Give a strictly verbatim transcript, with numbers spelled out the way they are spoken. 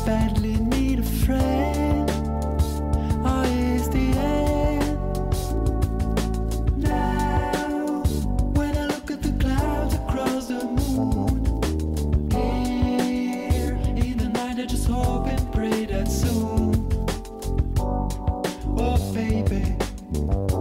badly need a friend. Oh, it's the end. Now, when I look at the clouds across the moon, here in the night I just hope and pray that soon. Oh, baby,